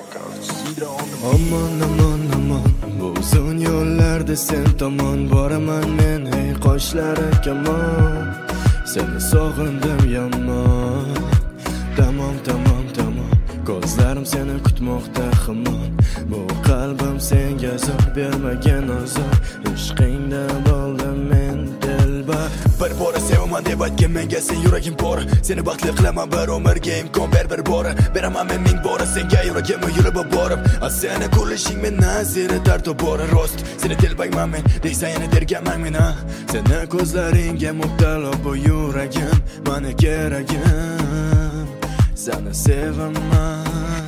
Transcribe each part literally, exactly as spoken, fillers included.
Aman aman aman, bu uzun yo'llarda sen tomon boraman men, hey qoshlari kamon, seni sog'indim yomon. Tamom tamom tamom, ko'zlarim seni kutmoqda hamon. Bu qalbim senga zor bermagan azor, ishqingda bo'ldim men dilbar. Bir bora sevaman deb aytgan menga sen yuragim bor, seni baxtli qilaman bir umrga imkon ber bir bora. Beraman men ming bora senga yuragimni yulib borib, a seni kulishing mendan seni dard bora rost. Seni telbayman men, deysan yana derganman men ha. Seni ko'zlaringga mubtalo bu yuragim, meni keragim, seni sevaman.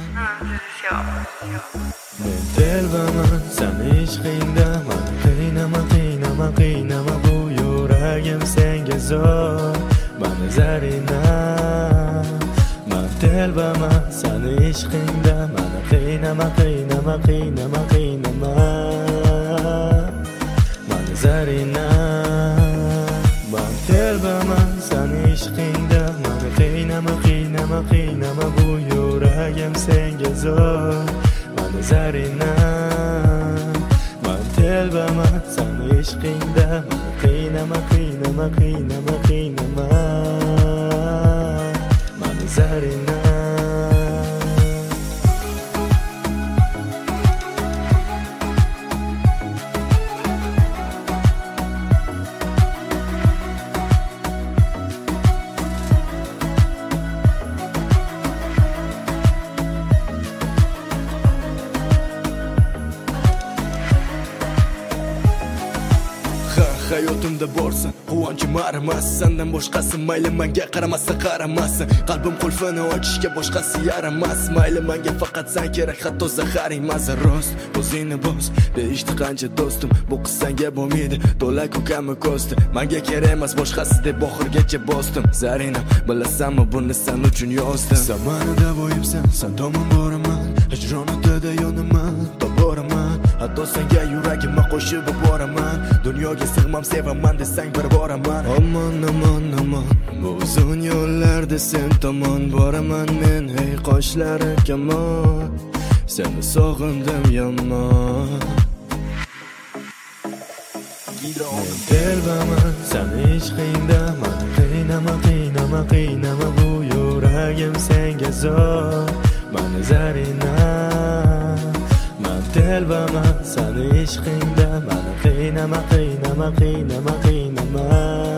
Men telbaman seni ishqingda, meni qiynama qiynama qiynama, bu yuragim senga zor, meni zarina. Men telbaman seni ishqingda, meni qiynama qiynama qiynama qiynama, meni zarina. Men telbaman seni ishqingda, meni qiynama qiynama qiynama, bu yuragim senga zor, meni zarina. Men telbaman seni ishqingda, meni qiynama qiynama qiynama qiynama, meni zarina. Hayotimda borsan quvonchim arimas, sendan boshqasi mayli menga qaramasa qaramasin. Qalbim qulfini ochishga boshqasi yaramas, mayli menga faqat sen kerak, hatto zahar emas. Rost o'zingni bos deyishdi qancha do'stim, bu qiz senga bo'lmaydi, to'la ko'kami ko'sti. Menga kerak emas boshqasi deb oxirgacha bosdim. Zarina, bilasanmi buni sen uchun yozdim. Sen meni davoyimsan, sen tomon boraman, hijronatda yonaman, to'boraman. Hatto senga yuragimni qo'shib boraman, dunyoga sig'mam sevaman desang bir boraman. Aman aman aman, bu uzun yo'llarda sen tomon boraman men, hey qoshlari kamon, seni sog'indim yomon. Men telbaman seni ishqingda, meni qiynama qiynama qiynama, bu yuragim senga zor, meni zarina. Men telbaman seni ishqingda, meni qiynama qiynama qiynama qiynama,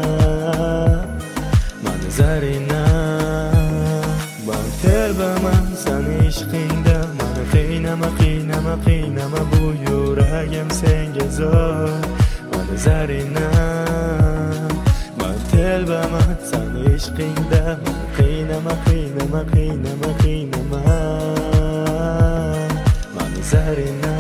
meni zarina. Men telbaman seni ishqingda, meni qiynama qiynama qiynama, bu yuragim senga zor, meni zarina. Men telbaman seni ishqingda, meni qiynama qiynama qiynama qiynama, meni zarina.